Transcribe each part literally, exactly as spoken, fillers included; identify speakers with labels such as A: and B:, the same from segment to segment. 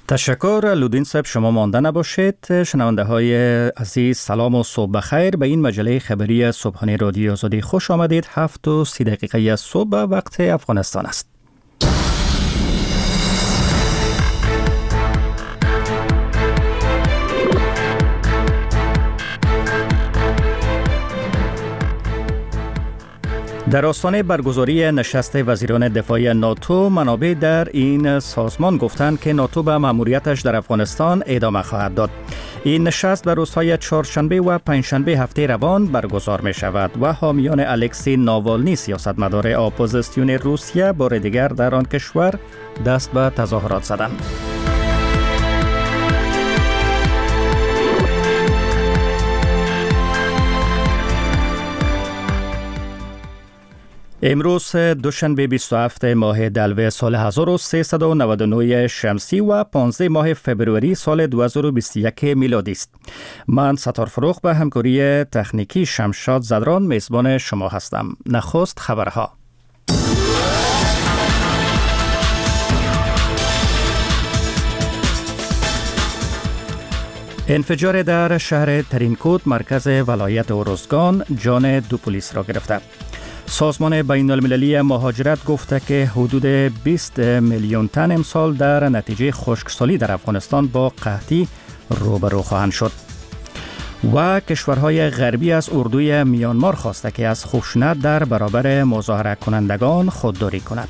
A: تشکر لودین صاحب، شما مانده نباشید. شنونده های عزیز سلام و صبح بخیر. به این مجله خبری صبحانه رادیو آزادی خوش آمدید. هفت و سی دقیقه از صبح وقت افغانستان است. در آستانه برگزاری نشست وزیران دفاع ناتو، منابع در این سازمان گفتند که ناتو به مأموریتش در افغانستان ادامه خواهد داد. این نشست در روزهای چهارشنبه و پنجشنبه هفته روان برگزار می شود و حامیان الکسی ناوالنی، سیاستمدار اپوزیسیون روسیه، بار دیگر در آن کشور دست به تظاهرات زدند. امروز دوشنبه بیست و هفتم ماه دلو سال هزار و سیصد و نود و نه شمسی و پانزده ماه فبروری سال دو هزار و بیست و یک میلادی است. من ستار فروخ به همکاری تکنیکی شمشاد زدران میزبان شما هستم. نخست خبرها. انفجار در شهر ترینکوت مرکز ولایت اروزگان جان دو پلیس را گرفته. سازمان بین المللی مهاجرت گفته که حدود بیست میلیون تن امسال در نتیجه خشکسالی در افغانستان با قحطی روبرو خواهند شد. و کشورهای غربی از اردوی میانمار خواسته که از خشونت در برابر مظاهره کنندگان خودداری کند.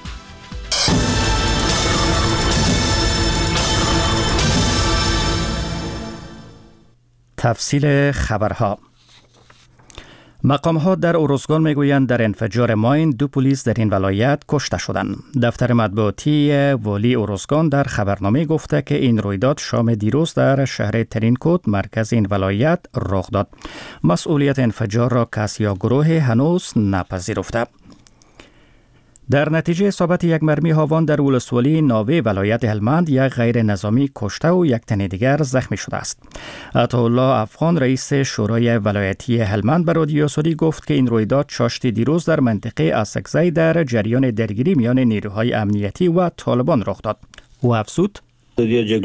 A: تفصیل خبرها. مقام‌ها در اروزگان میگویند در انفجار ماین دو پلیس در این ولایت کشته شدند. دفتر مطبوعاتی والی اروزگان در خبرنامه گفته که این رویداد شام دیروز در شهر ترینکوت مرکز این ولایت رخ داد. مسئولیت انفجار را کس یا گروه هنوز نپذیرفته. در نتیجه اصابت یک مرمی هاوان در ولسوالی ناوه ولایت هلمند یک غیر نظامی کشته و یک تن دیگر زخمی شده است. عطاالله افغان رئیس شورای ولایتی هلمند به رادیو آزادی گفت که این رویداد چاشت دیروز در منطقه اسکزی در جریان درگیری میان نیروهای امنیتی و طالبان رخ داد. او افزود:
B: در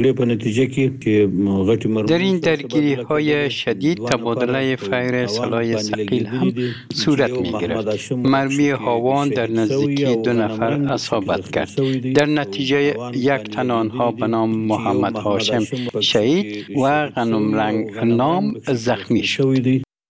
B: این درگیری های شدید تبادله فایر سلاح ثقیل هم صورت می گرفت. مرمی هاوان در نزدیکی دو نفر اصابت کرد. در نتیجه یک تن آنها به نام محمد هاشم شهید و غنم رنگ نام زخمی شد.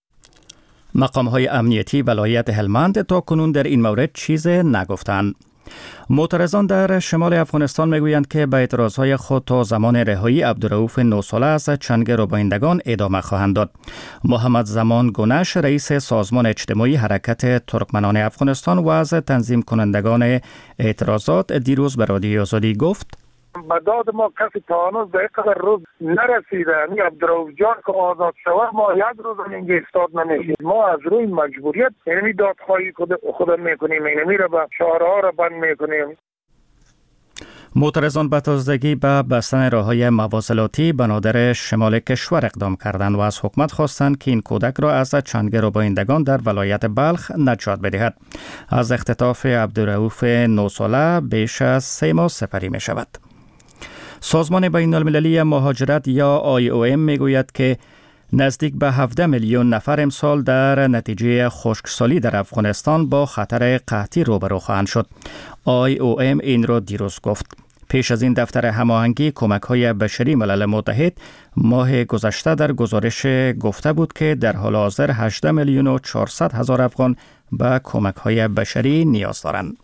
A: مقام های امنیتی ولایت هلمند تا کنون در این مورد چیز نگفتند. معترضان در شمال افغانستان میگویند که به اعتراضهای خود تا زمان رهایی عبدالرؤوف نه ساله از چنگ روبایندگان ادامه خواهند داد. محمد زمان گنش رئیس سازمان اجتماعی حرکت ترکمنان افغانستان و از تنظیم کنندگان اعتراضات دیروز به رادیو آزادی گفت:
C: به داد ما کسی تا هنوز به اینقدر روز نرسیده. این عبدالرؤوف جان که آزاد شود ما یک روز اینجا ایستاد نمیشیم. ما از روی مجبوریت اینمی دادخواهی خود میکنیم، اینمی را به شهرها را بند میکنیم.
A: معترضان به تازگی به بستن راههای مواصلاتی به نادر شمال کشور اقدام کردند و از حکومت خواستند که این کودک را از چنگ روبایندگان در ولایت بلخ نجات بدهد. از اختطاف عبدالرؤوف نه ساله بیش از سه ماه سپری می شود. سازمان بین المللی مهاجرت یا آی او ام میگوید که نزدیک به هفده میلیون نفر امسال در نتیجه خشکسالی در افغانستان با خطر قحطی روبرو خواهند شد. آی او ام این را دیروز گفت. پیش از این دفتر هماهنگی کمک‌های بشری ملل متحد ماه گذشته در گزارش گفته بود که در حال حاضر هجده میلیون و چهارصد هزار افغان به کمک‌های بشری نیاز دارند.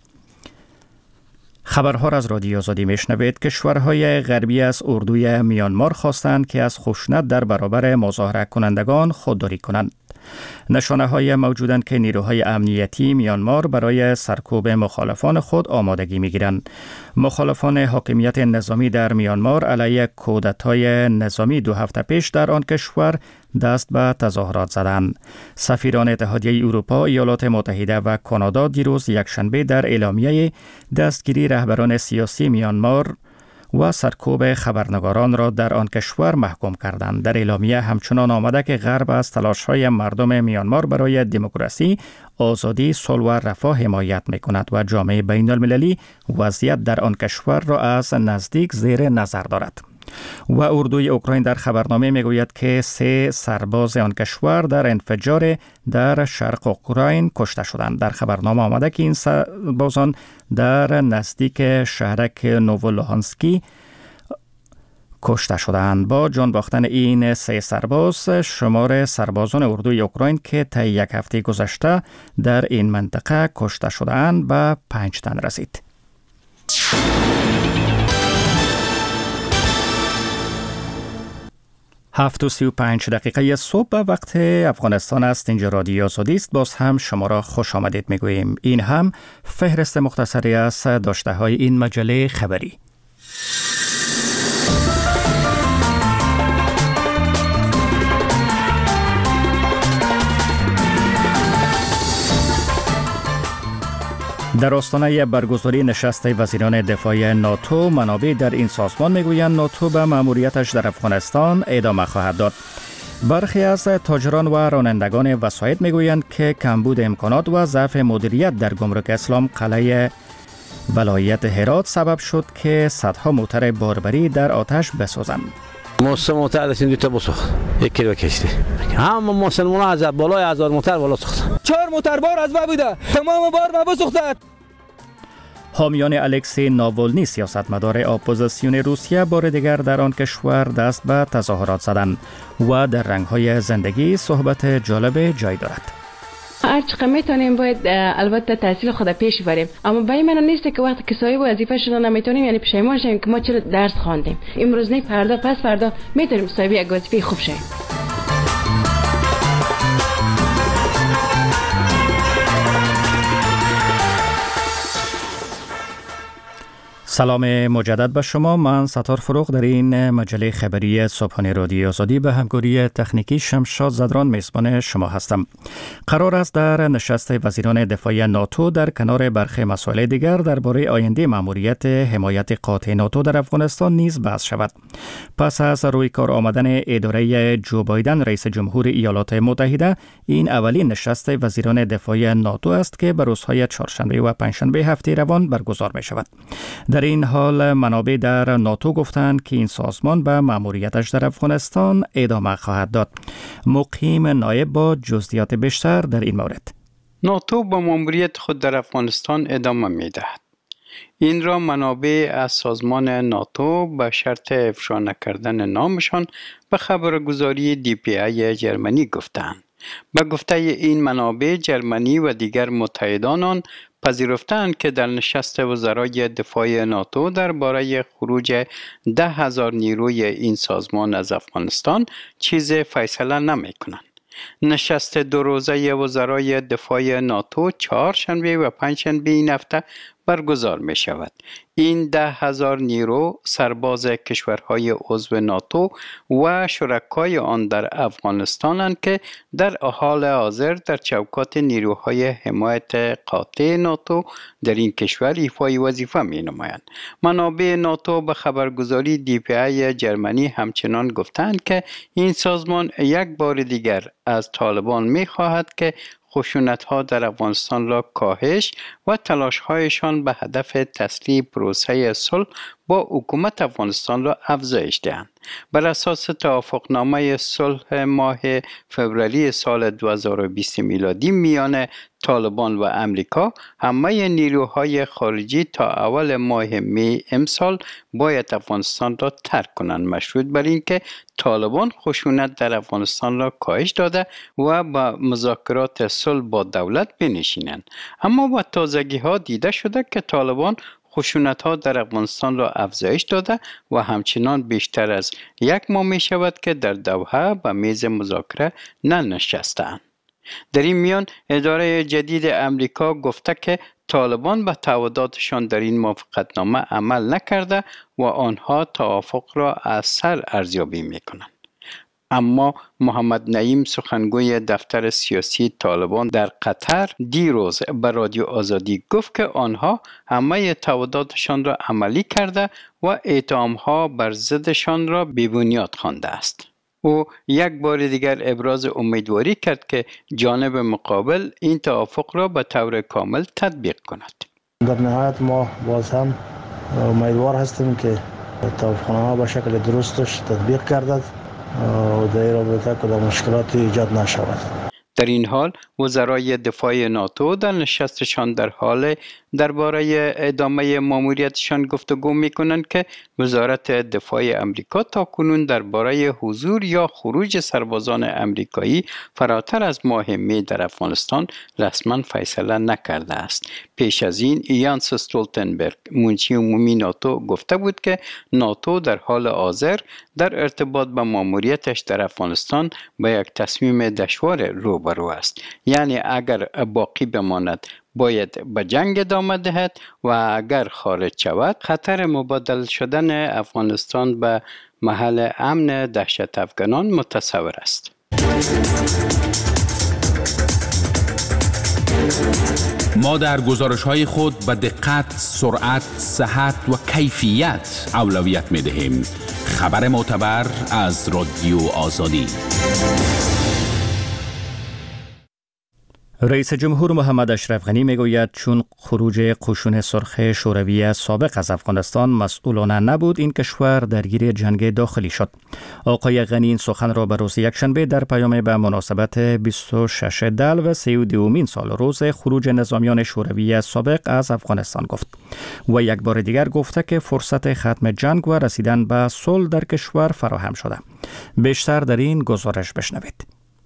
A: خبرها را از رادیو آزادی میشنوید. کشورهای غربی از اردوی میانمار خواستند که از خشونت در برابر مظاهره کنندگان خودداری کنند. نشانه های موجودند که نیروهای امنیتی میانمار برای سرکوب مخالفان خود آمادگی میگیرند. مخالفان حاکمیت نظامی در میانمار علیه کودتای نظامی دو هفته پیش در آن کشور دست به تظاهرات زدند. سفیران اتحادیه اروپا، ایالات متحده و کانادا دیروز یکشنبه در اعلامیه دستگیری رهبران سیاسی میانمار و سرکوب خبرنگاران را در آن کشور محکوم کردند. در اعلامیه همچنان آمده که غرب از تلاش‌های مردم میانمار برای دموکراسی، آزادی، صلح و رفاه حمایت می‌کند و جامعه بین‌المللی وضعیت در آن کشور را از نزدیک زیر نظر دارد. و اردوی اوکراین در خبرنامه میگوید که سه سرباز آن کشور در انفجار در شرق اوکراین کشته شدند. در خبرنامه آمده که این سربازان در نزدیک شهرک نوولوهانسکی کشته شدند. با جان باختن این سه سرباز، شمار سربازان اردوی اوکراین که طی یک هفته گذشته در این منطقه کشته شدند به پنج تن رسید. هفت و سی و پنج دقیقه صبح به وقت افغانستان است. اینجا رادیو آزادی است. باز هم شما را خوش آمدید میگوییم. این هم فهرست مختصری از داشته های این مجله خبری. در آستانه برگزاری نشست وزیران دفاع ناتو، منابع در این سازمان میگویند ناتو به مأموریتش در افغانستان ادامه خواهد داد. برخی از تاجران و رانندگان وسایط میگویند که کمبود امکانات و ضعف مدیریت در گمرک اسلام قلعه ولایت هرات سبب شد که صدها موتر باربری در آتش بسوزند.
D: موسم موتر داشتیم دوتا بسوخت، یک کیلو کشتی. هم مسلمان از بالای هزار موتر بالا سوخت.
E: چهار موتر بار از بوده، تمام بار ما بسوخته.
A: حامیان الکسی ناولنی، سیاستمدار اپوزیسیون روسیه، بار دیگر در آن کشور دست به تظاهرات زدند و در رنگ‌های زندگی صحبت جالب جای دارد.
F: هر چقدر میتونیم باید البته تحصیل خود پیش بریم، اما برای من نیست که وقتی که صاحب وظیفه شدن نمیتونیم یعنی پشیمان شیم که ما چرا درس خواندیم. امروز نه فردا پس فردا میتونیم صاحب یک وظیفه خوب شیم.
A: سلام مجدد به شما. من ستار فروغ در این مجله خبری صبحانه رادیو آزادی به همکاری تکنیکی شمشاد زدران میزبان شما هستم. قرار است در نشست وزیران دفاع ناتو در کنار برخی مسائل دیگر درباره آینده مأموریت حمایت قاطع ناتو در افغانستان نیز بحث شود. پس از روی کار آمدن اداره جو بایدن رئیس جمهور ایالات متحده، این اولین نشست وزیران دفاع ناتو است که به روزهای چهارشنبه و پنجشنبه هفته روان برگزار می شود. در این حال منابع در ناتو گفتند که این سازمان به مأموریتش در افغانستان ادامه خواهد داد. مقیم نایب با جزئیات بیشتر در این مورد.
B: ناتو به مأموریت خود در افغانستان ادامه می‌دهد. این را منابع از سازمان ناتو به شرط افشا نکردن نامشان به خبرگزاری دی پی ای جرمنی گفتند. به گفته این منابع، جرمنی و دیگر متحدان آن پذیرفتند که در نشست وزرای دفاع ناتو درباره خروج ده هزار نیروی این سازمان از افغانستان چیز فیصله نمی کنند. نشست دو روزه وزرای دفاع ناتو چهار شنبه و پنج شنبه این هفته برگزار می شود. این ده هزار نیرو سرباز کشورهای عضو ناتو و شرکای آن در افغانستانند که در حال حاضر در چوکات نیروهای حمایت قاطع ناتو در این کشور ایفای وظیفه می نمایند. منابع ناتو به خبرگزاری دی پی ای جرمنی همچنان گفتند که این سازمان یک بار دیگر از طالبان می خواهد که خشونت‌ها در افغانستان را کاهش و تلاش‌هایشان به هدف تسریع پروسه صلح با حکومت افغانستان را افزایش دهند. بر اساس توافقنامه صلح ماه فوریه سال دو هزار و بیست میلادی میان طالبان و امریکا، همه نیروهای خارجی تا اول ماه می امسال باید افغانستان را ترک کنند، مشروط بر اینکه طالبان خشونت در افغانستان را کاهش داده و با مذاکرات صلح با دولت بنشینند. اما با تازگی ها دیده شده که طالبان خشونت ها در افغانستان را افزایش داده و همچنان بیشتر از یک ماه می شود که در دوحه به میز مذاکره ننشستند. در این میان اداره جدید امریکا گفته که طالبان به تعهداتشان در این موافقتنامه عمل نکرده و آنها توافق را از سر ارزیابی می کنند. اما محمد نعیم سخنگوی دفتر سیاسی طالبان در قطر دیروز به رادیو آزادی گفت که آنها همه تعهداتشان را عملی کرده و اتهام‌ها بر ضدشان را بی‌بنیاد خوانده است. او یک بار دیگر ابراز امیدواری کرد که جانب مقابل این توافق را به طور کامل تطبیق کند.
G: در نهایت ما باز هم امیدوار هستیم که توافقنامه به شکل درستش تطبیق گردد و در این رابطه کدام مشکلاتی ایجاد نشود.
B: در این حال وزرای دفاع ناتو در نشستشان در حال درباره ادامه ماموریتشان گفتگو می‌کنند که وزارت دفاع امریکا تاکنون درباره حضور یا خروج سربازان امریکایی فراتر از ماه می در افغانستان رسما فیصله نکرده است. پیش از این یانس استولتنبرگ منشی عمومی ناتو گفته بود که ناتو در حال حاضر در ارتباط با ماموریتش در افغانستان با یک تصمیم دشوار روبرو است. یعنی اگر باقی بماند باید به جنگ ادامه دهد و اگر خارج شود خطر مبادله شدن افغانستان به محل امن دهشت افغانان متصور است.
H: ما در گزارش‌های خود به دقت، سرعت، صحت و کیفیت اولویت می‌دهیم. خبر معتبر از رادیو آزادی.
A: رئیس جمهور محمد اشرف غنی میگوید چون خروج قشون سرخ شوروی سابق از افغانستان مسئولانه نبود این کشور درگیر جنگ داخلی شد. آقای غنی این سخن را به روز یکشنبه در پیام به مناسبت بیست و شش دل و سی و دومین سال روز خروج نظامیان شوروی سابق از افغانستان گفت و یک بار دیگر گفته که فرصت ختم جنگ و رسیدن به صلح در کشور فراهم شده. بیشتر در این گزارش بشنوید.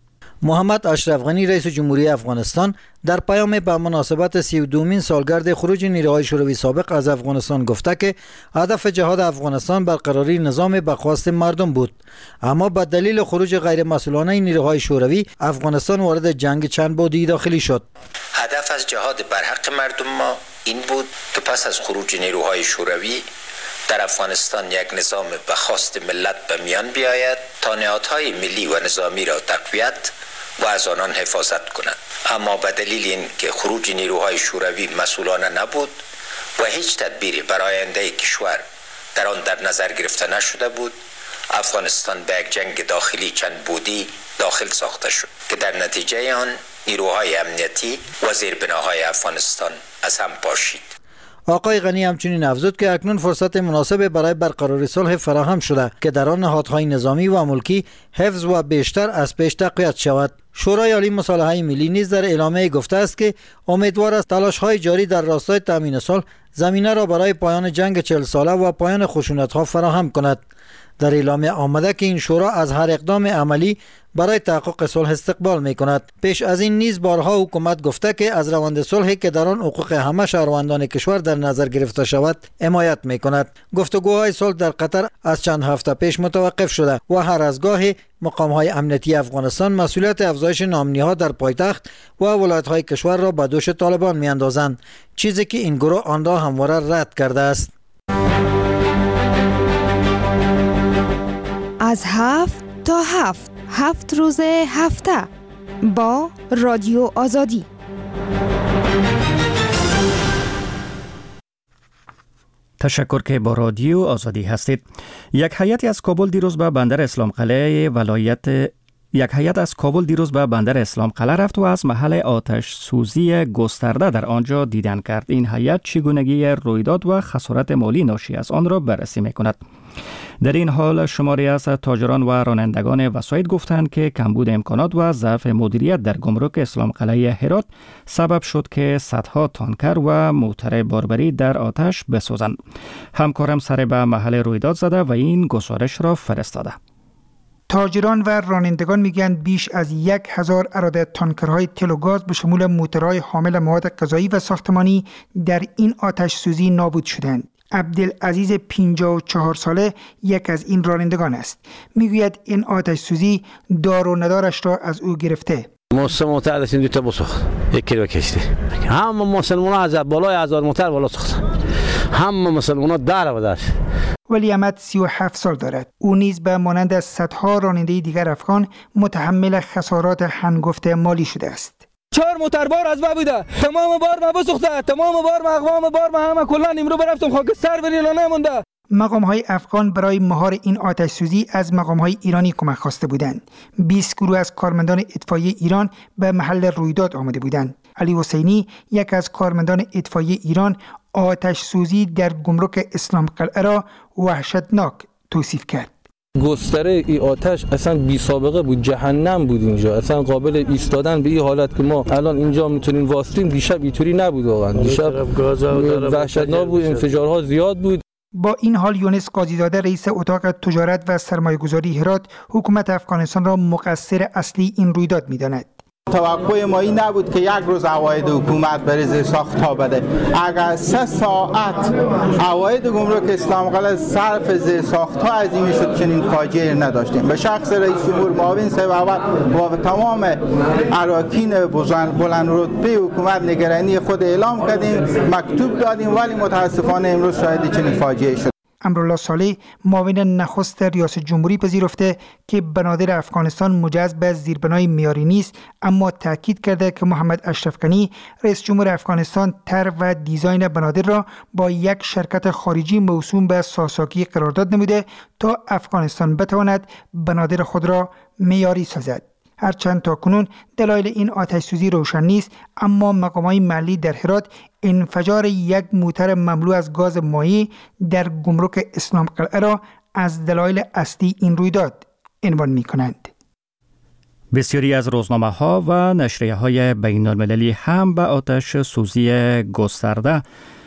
I: محمد اشرف غنی رئیس جمهوری افغانستان در پیام به مناسبت سی و دومین سالگرد خروج نیروهای شوروی سابق از افغانستان گفته که هدف جهاد افغانستان برقراری نظام به خواست مردم بود، اما به دلیل خروج غیر مسئولانه نیروهای شوروی افغانستان وارد جنگ چند بعدی داخلی شد.
J: هدف از جهاد بر حق مردم ما این بود که پس از خروج نیروهای شوروی در افغانستان یک نظام به خواست ملت به میان بیاید تا نهادهای ملی و نظامی را تقویت و از آنان حفاظت کنند. اما به دلیل این که خروج نیروهای شوروی مسئولانه نبود و هیچ تدبیری برای آینده کشور در آن در نظر گرفته نشده بود، افغانستان به یک جنگ داخلی چند بعدی داخل ساخته شد که در نتیجه آن نیروهای امنیتی و زیربناهای افغانستان از هم پاشید.
I: آقای غنی همچنین افزود که اکنون فرصت مناسب برای برقراری صلح فراهم شده که در آن نهادهای نظامی و ملکی حفظ و بیشتر از پیش تقویت شود. شورای عالی مصالحه ملی نیز در اعلامیه گفته است که امیدوار است تلاش‌های جاری در راستای تامین صلح زمینه را برای پایان جنگ چهل ساله و پایان خشونت‌ها فراهم کند. در اعلامیه آمده که این شورا از هر اقدام عملی برای تحقق صلح استقبال می کند. پیش از این نیز بارها حکومت گفته که از روند صلحی که در آن حقوق همه شهروندان کشور در نظر گرفته شود حمایت می کند. گفتگوهای صلح در قطر از چند هفته پیش متوقف شده و هر از گاهی مقام‌های امنیتی افغانستان مسئولیت افزایش نامنی‌ها در پایتخت و ولایت‌های کشور را به دوش طالبان می‌اندازند، چیزی که این گروه آن را همواره رد کرده است.
K: از هفت تا هفت هفت روز هفته با رادیو آزادی.
A: تشکر که با رادیو آزادی هستید. یک هیئتی از کابل دیروز به بندر اسلام قلعه ولایت یک هیئت از کابل دیروز به بندر اسلام قلعه رفت و از محل آتش سوزی گسترده در آنجا دیدن کرد. این هیئت چگونگی رویداد و خسارت مالی ناشی از آن را بررسی می‌کند. در این حال شماری از تاجران و رانندگان وسایط گفتند که کمبود امکانات و ضعف مدیریت در گمرک اسلام قلعه هرات سبب شد که صدها تانکر و موتر باربری در آتش بسوزند. همکارم سر به محل رویداد زده و این گزارش را فرستاده.
L: تاجران و رانندگان میگن بیش از یک هزار اراده تانکرهای تل و گاز به شمول موترهای حامل مواد غذایی و ساختمانی در این آتش سوزی نابود شدند. عبدالعزیز پنجاه و چهار ساله یک از این رانندگان است. میگوید این آتش سوزی دار و ندارش را از او گرفته.
D: ما سه موتر داشتیم دو تا بسوخت، یک کیلو کشتی. همه مسلمان ها از بالای هزار موتر بالا سوختن. همه مسلمان ها در و در.
L: ولی احمد سی و هفت سال دارد. او نیز به مانند از صدها راننده دیگر افغان متحمل خسارات هنگفت مالی شده است.
E: چهار موتر بار از ما بوده، تمام بار ما بسوخته، تمام بار ما اقوام بار ما همه کلا امرو برفتم خاکستر بریلا نمونده.
L: مقام های افغان برای مهار این آتش سوزی از مقام های ایرانی کمک خواسته بودند. بیست گروه از کارمندان اطفایی ایران به محل رویداد آمده بودند. علی حسینی، یک از کارمندان اطفایی ایران، آتش سوزی در گمرک اسلام قلعه را وحشتناک توصیف کرد.
M: گستره ای آتش اصلا بی سابقه بود، جهنم بود اینجا، اصلا قابل ایستادن به این حالت که ما الان اینجا میتونیم واسطیم. دیشب اینطوری نبود، واقعا دیشب وحشتناک بود، انفجارها زیاد بود.
L: با این حال یونس قاضیزاده، رئیس اتاق تجارت و سرمایه‌گذاری هرات، حکومت افغانستان را مقصر اصلی این رویداد می‌داند.
N: توقع ما این نبود که یک روز عواید حکومت بر زیر ساخت‌ها بده. اگر سه ساعت عواید گمرک اسلام قلعه صرف زیر ساخت‌ها عظیم شد، چنین فاجعه نداشتیم. به شخص رئیس جمهور معاون صاحب اول و تمام اراکین بلند رتبه حکومت نگرانی خود اعلام کردیم، مکتوب دادیم، ولی متاسفانه امروز شاهد چنین فاجعه شد.
L: امرالله صالح، معاون نخست ریاست جمهوری، پذیرفته که بنادر افغانستان مجهز به زیربنای معیاری نیست، اما تاکید کرده که محمد اشرف غنی، رئیس جمهور افغانستان، طرح و دیزاین بنادر را با یک شرکت خارجی موسوم به ساساکی قرارداد نموده تا افغانستان بتواند بنادر خود را معیاری سازد. هرچند تاکنون دلایل این آتش سوزی روشن نیست، اما مقامات محلی در هرات انفجار یک موتر مملو از گاز مایع در گمرک اسلام قلعه را از دلایل اصلی این رویداد عنوان می کنند.
A: بسیاری از روزنامه ها و نشریه های بین المللی هم به آتش سوزی گسترده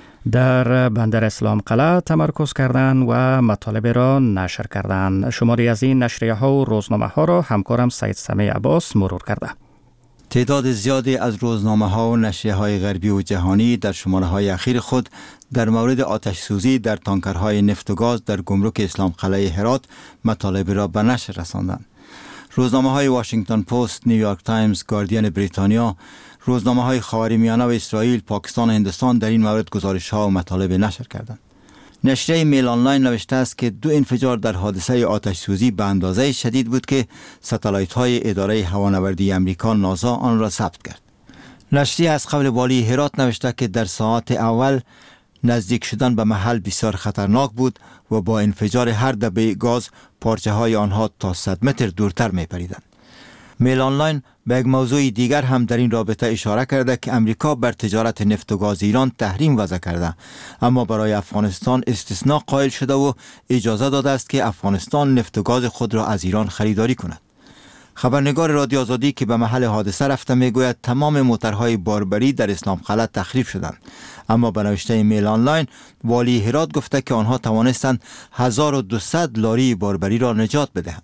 A: در بندر اسلام قلعه تمرکز کردند و مطالب را نشر کردند. شماری از این نشریه ها و روزنامه ها را همکارم سید سمیع عباس مرور کرده.
O: تعداد زیادی از روزنامه ها و نشریه های غربی و جهانی در شماره های اخیر خود در مورد آتش سوزی در تانکرهای نفت و گاز در گمرک اسلام قلعه هرات مطالب را به نشر رساندند. روزنامه های واشنگتن پست، نیویورک تایمز، گاردین بریتانیا، روزنامه های خاورمیانه و اسرائیل، پاکستان و هندوستان در این مورد گزارش ها و مطالب نشر کردند. نشریه میل آنلاین نوشته است که دو انفجار در حادثه آتش سوزی به اندازه شدید بود که ستلایت های اداره هوانوردی امریکا ناسا آن را ثبت کرد. نشریه از قبل والی هرات نوشته که در ساعات اول نزدیک شدن به محل بسیار خطرناک بود و با انفجار هر دبه گاز پارچه های آنها تا صد متر دورتر می پریدند. میل آنلاین به یک موضوع دیگر هم در این رابطه اشاره کرده که امریکا بر تجارت نفت و گاز ایران تحریم وضع کرده، اما برای افغانستان استثناء قائل شده و اجازه داده است که افغانستان نفت و گاز خود را از ایران خریداری کند. خبرنگار رادیو آزادی که به محل حادثه رفته میگوید تمام موترهای باربری در اسلام قلعه تخریب شدند، اما به نوشته میل آنلاین والی هرات گفته که آنها توانستند هزار و دویست لاری باربری را نجات بدهند.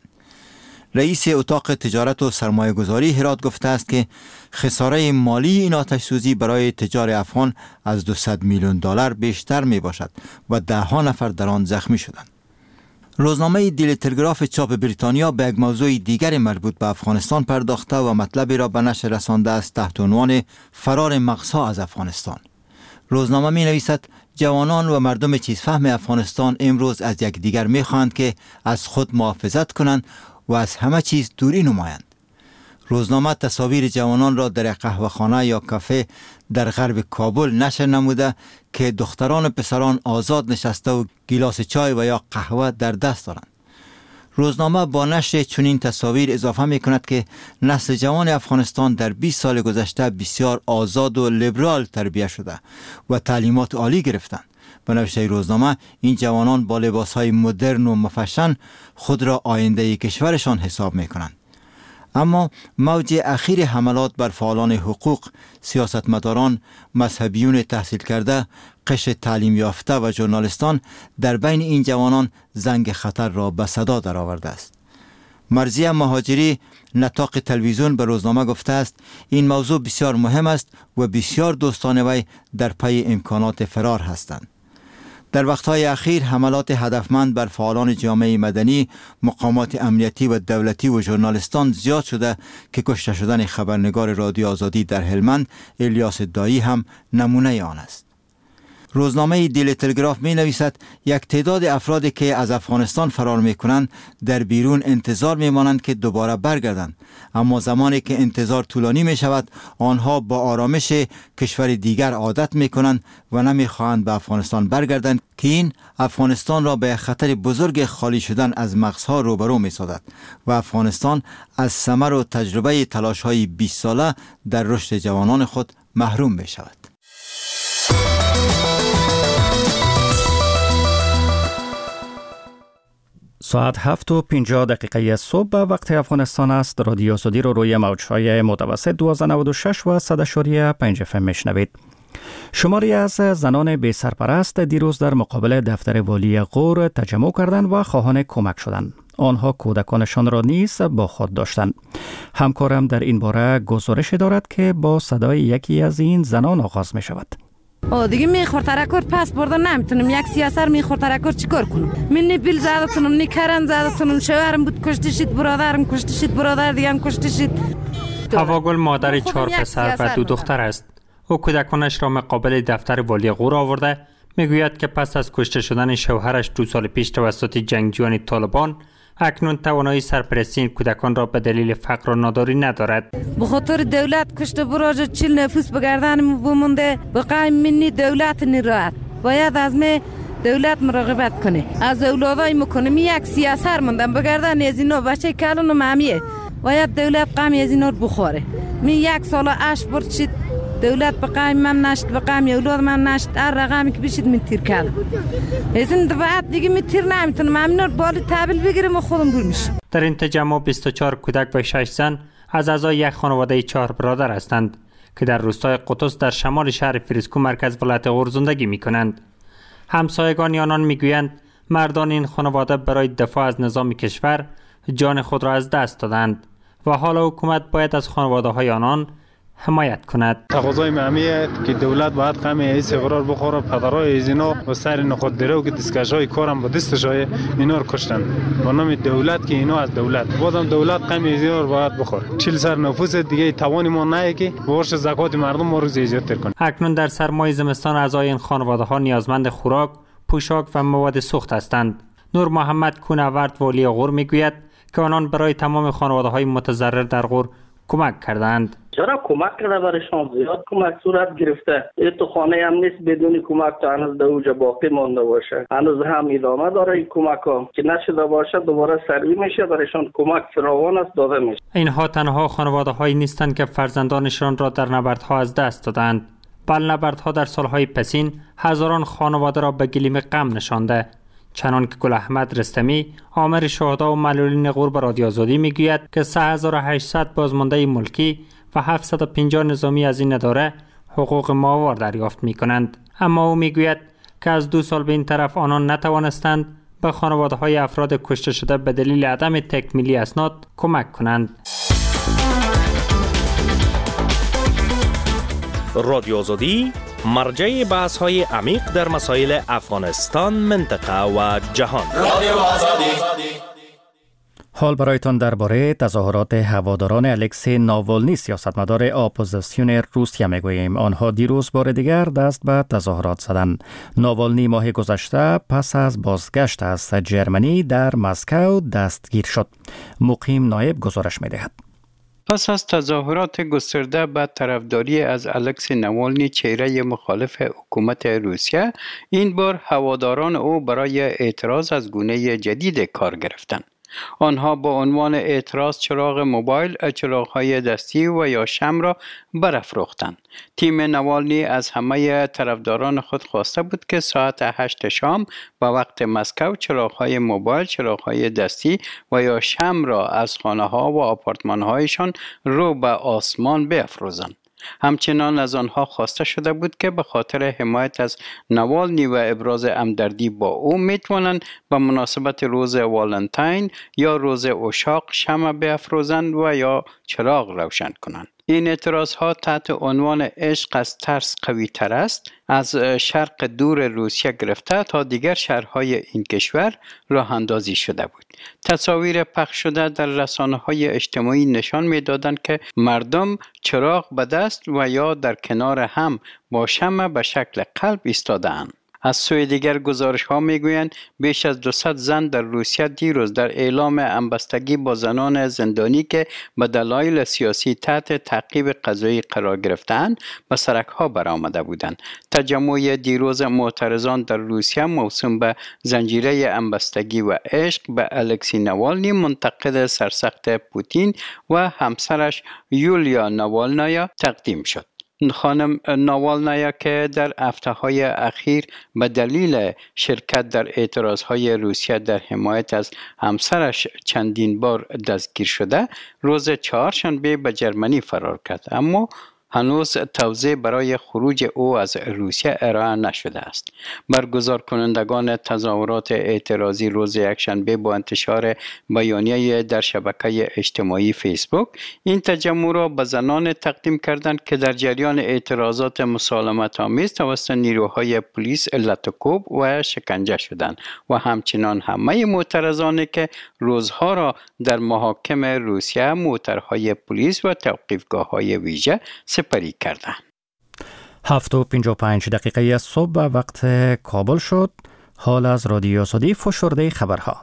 O: رئیس اتاق تجارت و سرمایه گذاری هرات گفته است که خساره مالی این آتش سوزی برای تجار افغان از دویست میلیون دلار بیشتر می باشد و ده ها نفر در آن زخمی شدند. روزنامه دیلی تلگراف چاپ بریتانیا به یک موضوع دیگر مربوط به افغانستان پرداخته و مطلبی را به نشر رسانده است تحت عنوان فرار مغزها از افغانستان. روزنامه می نویسد جوانان و مردم چیزفهم افغانستان امروز از یکدیگر می خواهند که از خود محافظت کنند و از همه چیز دوری نمایند. روزنامه تصاویر جوانان را در قهوه‌خانه یا کافه در غرب کابل نشر نموده که دختران و پسران آزاد نشسته و گیلاس چای و یا قهوه در دست دارند. روزنامه با نشر چنین تصاویر اضافه می کند که نسل جوان افغانستان در بیست سال گذشته بسیار آزاد و لیبرال تربیت شده و تعلیمات عالی گرفتند. به نوشته روزنامه این جوانان با لباسهای مدرن و مفشن خود را آینده کشورشان حساب می کنند. اما موج اخیر حملات بر فعالان حقوق، سیاستمداران، مذهبیون تحصیل کرده، قشر تعلیم یافته و ژورنالیستان در بین این جوانان زنگ خطر را به صدا درآورده است. مرضیه مهاجری نطاق تلویزیون به روزنامه گفته است این موضوع بسیار مهم است و بسیار دوستان وی در پی امکانات فرار هستند. در وقتهای اخیر حملات هدفمند بر فعالان جامعه مدنی، مقامات امنیتی و دولتی و ژورنالیستان زیاد شده که کشته شدن خبرنگار رادیو آزادی در هلمند الیاس دایی هم نمونه آن است. روزنامه دیلی تلگراف می نویسد یک تعداد افرادی که از افغانستان فرار می کنند در بیرون انتظار می مانند که دوباره برگردند، اما زمانی که انتظار طولانی می شود آنها با آرامش کشور دیگر عادت می کنند و نمی خواهند به افغانستان برگردند که این افغانستان را به خطر بزرگ خالی شدن از مغزها روبرو می سازد و افغانستان از ثمر و تجربه تلاش های بیست ساله در رشد جوانان خود محروم می شود.
A: ساعت هفت و پنجاه دقیقه صبح به وقت افغانستان است. رادیو آزادی رو روی موج‌های متوسط دویست و نود و شش و صد و پنج اف ام میشنوید. شماری از زنان بی سرپرست دیروز در مقابل دفتر والی غور تجمع کردند و خواهان کمک شدند. آنها کودکانشان را نیز با خود داشتند. همکارم در این باره گزارش دارد که با صدای یکی از این زنان آغاز می شود.
P: او دیگه میخور ترکور پس بردن نمیتونم، یک سیاسر میخور ترکور چیکار کنم؟ من نی بیل زدتونم نی کرن زدتونم، شوهرم بود کشته شد، برادرم کشته شد، برادر دیگه هم کشته شد.
Q: هواگل مادر چهار پسر و دو دختر است. او کودکانش را مقابل دفتر والی غور آورده میگوید که پس از کشته شدن شوهرش دو سال پیش توسط جنگجویان طالبان اکنون توانایی سرپرستی کودکان را به دلیل فقر و ناداری ندارد.
P: به خاطر دولت کشته براج چیل نفوس بگردن بمونده، بقای منی دولت نیراد باید از می دولت مراقبت کنه. از اولادای مکنم یک سیاسر موندم بگردن از اینا بچه کلون و معمیه باید دولت قمی از اینا بخوره. می یک سال اش برد شد دولت بقای من نشد، بقای اولاد من نشد، هر رقمی که بشید من تیر کردم. از این بعد دیگه من تیر نمیتونم، همین رو بالی تحویل بگیرم و خودم دور میشم.
Q: در این تجمع بیست و چهار کودک و شش زن از اعضای یک خانواده چهار برادر هستند که در روستای قطز در شمال شهر فریسکو مرکز ولایت غور زندگی میکنند. همسایگان آنان میگویند مردان این خانواده برای دفاع از نظام کشور جان خود را از دست دادند و حالا حکومت باید از خانواده های آنان حمایت کند.
R: تقاضای معمیه که دولت باید قم ایس قرار بخوره، پدرای از اینا و سر نخود درو که دستکشای کارم با دستشای اینا رو کشتن با نام دولت که اینا از دولت بازم دولت قم از اینا رو باید بخوره. چهل سر نفوس دیگه توانی ما نه که بورش زکات مردم ما رو زیادتر کنه.
Q: اکنون در سرمای زمستان اعضای این خانواده ها نیازمند خوراک، پوشاک و مواد سوخت هستند. نور محمد کونورد والی غور میگوید که آنان برای تمام خانواده های متضرر در غور کمک کردند.
S: چرا کمک کرده برایشان زیاد کمک صورت گرفته. این تو خانه هم نیست بدون کمک تا هنوز در اوجا باقی مانده باشه. هنوز هم ادامه داره این کمک ها که نشده باشه دوباره سروی میشه برایشان کمک فراوان است داده میشه.
Q: اینها تنها خانواده هایی نیستند که فرزندانشان را در نبردها از دست دادند. بل نبردها در سالهای پسین هزاران خانواده را به گلیم غم نشانده. چنان که گل احمد رستمی آمر شهدا و معلولین غور به رادیو آزادی میگوید که سه هزار و هشتصد بازمانده ملکی و هفتصد و پنجاه نظامی از این اداره حقوق ماهوار دریافت می کنند. اما او میگوید که از دو سال به این طرف آنان نتوانستند به خانواده های افراد کشته شده به دلیل عدم تکمیلی اسناد کمک کنند.
T: رادیو آزادی مرجع بحث های عمیق در مسائل افغانستان، منطقه و جهان. رادیو آزادی.
A: حال برایتان درباره تظاهرات هواداران الکسی ناوالنی سیاستمدار اپوزیسیون روسیه میگوییم. آنها دیروز بار دیگر دست به تظاهرات زدند. ناوالنی ماه گذشته پس از بازگشت از جرمنی در مسکو دستگیر شد. مقیم نایب گزارش میدهد.
B: پس از تظاهرات گسترده به طرفداری از الکسی ناوالنی چهره مخالف حکومت روسیه، این بار هواداران او برای اعتراض از گونه جدید کار گرفتند. آنها با عنوان اعتراض چراغ موبایل، چراغ‌های دستی و یا شمع را برافروختند. تیم ناوالنی از همه طرفداران خود خواسته بود که ساعت هشت شام با وقت مسکو چراغ‌های موبایل، چراغ‌های دستی و یا شمع را از خانه‌ها و آپارتمان‌هایشان رو به آسمان بیفروزند. همچنان از آنها خواسته شده بود که به خاطر حمایت از ناوالنی و ابراز همدردی با او میتوانند به مناسبت روز والنتاین یا روز عشاق شمع بیفروزند و یا چراغ روشن کنند. این اعتراض ها تحت عنوان عشق از ترس قوی تر است از شرق دور روسیه گرفته تا دیگر شهرهای این کشور راه اندازی شده بود. تصاویر پخش شده در رسانه‌های اجتماعی نشان می‌دادند که مردم چراغ به دست و یا در کنار هم با شمع به شکل قلب ایستاده‌اند. از سوی دیگر گزارش ها می گویند بیش از دویست زن در روسیه دیروز در اعلام همبستگی با زنان زندانی که به دلایل سیاسی تحت تعقیب قضایی قرار گرفتند به سرک ها برآمده بودند. تجمع دیروز معترضان در روسیه موسوم به زنجیره همبستگی و عشق به الکسی نوالنی منتقد سرسخت پوتین و همسرش یولیا نوالنایا تقدیم شد. خانم ناوالنایا که در هفته‌های اخیر به دلیل شرکت در اعتراضهای روسیه در حمایت از همسرش چندین بار دستگیر شده، روز چهارشنبه به جرمنی فرار کرد، اما هنوز توضیح برای خروج او از روسیه ارائه نشده است. برگزار کنندگان تظاهرات اعتراضی روز یکشنبه با انتشار بیانیه در شبکه اجتماعی فیسبوک این تجمع را به زنان تقدیم کردند که در جریان اعتراضات مسالمت آمیز توسط نیروهای پلیس لطوکوب و شکنجه شدند و همچنان همه معترضانی که روزها را در محاکم روسیه موترهای پلیس و توقیفگاه‌های ویژه سپری کردند.
A: هفت و پنج و پنج دقیقه صبح وقت کابل شد. حال از رادیو آزادی فشرده خبرها.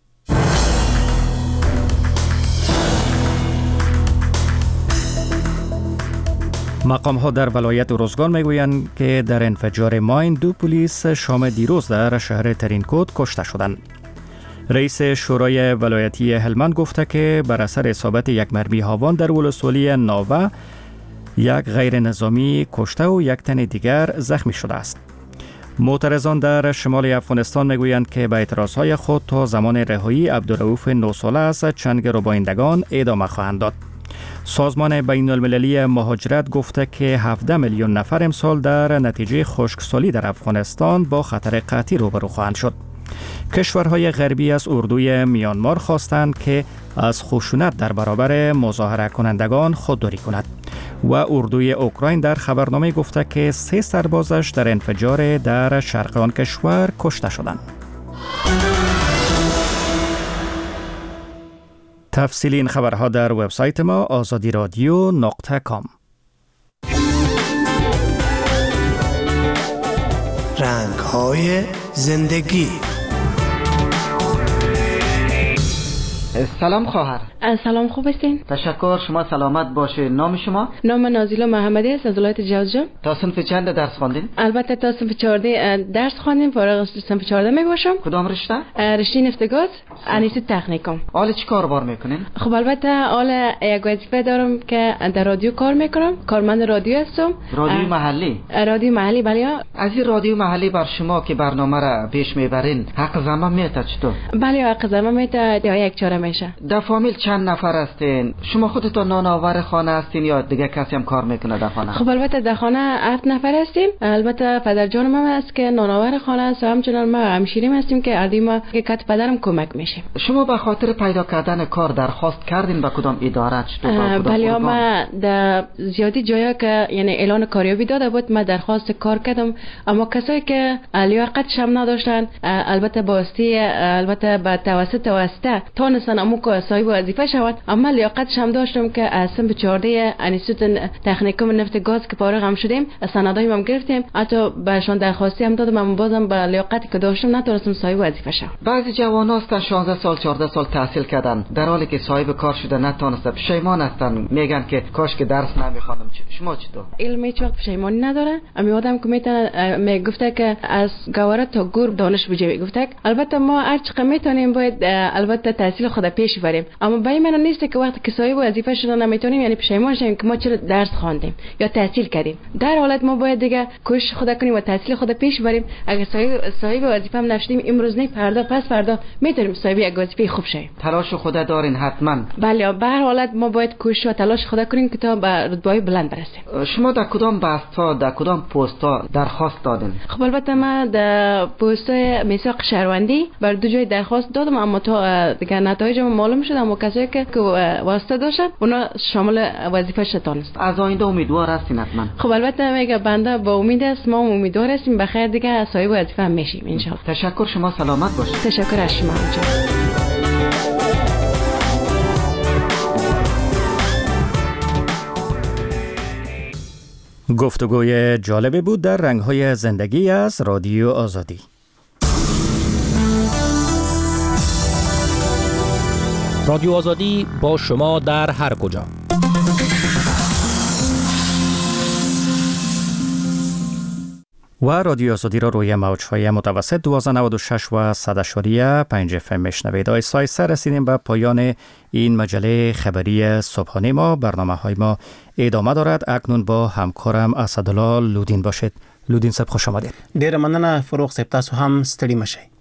A: مقام ها در ولایت روزگان میگویند که در انفجار ماین دو پلیس شام دیروز در شهر ترینکوت کشته شدند. رئیس شورای ولایتی هلمند گفته که بر اثر اصابت یک مرمی هاوان در ولسوالی ناوه یک غیر نظامی کشته و یک تن دیگر زخمی شده است. معترضان در شمال افغانستان میگویند که به اعتراضهای خود تا زمان رهایی عبدالرؤوف نه ساله از چند گروگانندگان ادامه خواهند داد. سازمان بین المللی مهاجرت گفته که هفده میلیون نفر امسال در نتیجه خشکسالی در افغانستان با خطر قحطی روبرو خواهند شد. کشورهای غربی از اردوی میانمار خواستند که از خشونت در برابر مظاهره کنندگان خودداری کند و اردوی اوکراین در خبرنامه گفته که سه سربازش در انفجار در شرق آن کشور کشته شدند. تفصیل این خبرها در وبسایت ما آزادی رادیو نقطه کام.
U: رنگ‌های زندگی.
I: سلام خواهر.
F: سلام، خوب هستین؟
I: تشکر، شما سلامت باشه. نام شما؟
F: نام نازیلا محمدی است از ولایت جوزجان.
I: تا صنف چند درس خواندین؟
F: البته تا صنف چهارده درس خواندیم، فارغ از صنف چهارده می باشم.
I: کدام رشته؟
F: رشته نفتگاز، انیسی تکنیکوم.
I: حالا چی کار بار میکنین؟
F: خب البته حالا یک وظیفه دارم که در رادیو کار میکنم، کارمند رادیو هستم.
I: رادیو محلی؟
F: رادیو محلی، بله.
I: از این رادیو محلی بر شما که برنامه را پیش میبرین حق زمان میته چطور؟
F: بله، حق زمان میته یا یک چاره میشه.
I: در فامیل چند نفر هستین؟ شما خودتون نانآور خانه هستین یا دیگه کسی هم کار میکنه در خانه؟
F: خب البته در خانه هفت نفر هستیم. البته پدر جانم هم هست که نانآور خانه است و همچنان ما همشیریم هستیم که اردی ما که کت پدرم کمک میشیم.
I: شما به خاطر پیدا کردن کار درخواست کردین به کدام اداره؟
F: بله، ما در زیادی جایا که یعنی اعلان کاریابی داده بود ما درخواست کار کردم، اما کسایی که لیاقتش هم نداشتن البته باستی البته به توسط واسطه تونستن امو که صاحب وظیفه شود، اما لیاقتش هم داشتم که از صنف چهارده انستیتوت تکنیکوم نفت گاز که فارغ هم شدیم سندای هم گرفتیم، حتی بهشون درخواستی هم دادم، اما بازم به لیاقتی که داشتم نتونستم صاحب وظیفه شم.
I: بعضی جوان‌ها هستن شانزده سال چهارده سال تحصیل کردن در حالی که صاحب کار شده نتونستن، پشیمان هستن، میگن که کاش که درس نمیخوانم. شما چطور؟
F: علمی چوق پشیمانی نداره. امی آدم که میتونه میگفته که از گواره تا گور دانش بجوی گفته. البته ما هر چقدر میتونیم باید البته تحصیل خود پیش بریم، اما برای من نیست که وقتی که صاحب وظیفه شدن نمیتونیم یعنی پشیمان شیم که ما چرا درس خواندیم یا تحصیل کردیم. در حالت ما باید دیگه کوشش خود کنیم و تحصیل خود پیش بریم. اگر صاحب صاحب وظیفه هم نشدیم امروز نه فردا پس فردا میتونیم صاحب یک وظیفه خوب شیم.
I: تلاش خود دارین حتما.
F: بله، به هر حالت ما باید کوشش و تلاش خود کنیم که تا به رتبه بلند برسیم.
I: شما در کدام بست‌ها در کدام پست‌ها درخواست دادین؟
F: خب البته ما در پست میثاق شهروندی بر دو جای درخواست دادم، اما تا دیگه نتونستم نتایج معلوم شد، اما کسایی که واسطه داشتن اونا شامل وظیفه شتانست.
C: از آینده امیدوار هستین حتما؟
F: خب البته میگه بنده با امید است، ما امیدوار هستیم بخیر دیگه صاحب وظیفه هم میشیم ان شاء الله.
C: تشکر، شما سلامت باشید.
F: تشکر از شما.
A: گفتگوی جالبی بود در رنگ‌های زندگی از رادیو آزادی.
T: رادیو آزادی با شما در هر کجا.
A: و رادیو آزادی را روی موج‌های متوسط دویست و نود و شش و صد اشاری پنج اف ام میشنوید. آیسای سر رسیدیم به پایان این مجله خبری صبحانه ما. برنامه‌های ما ادامه دارد. اکنون با همکارم اسدالله لودین باشید. لودین صاحب خوش آمدید.
C: ډیر مننه فروغ صاحب، تاسو هم ستړي مشئ.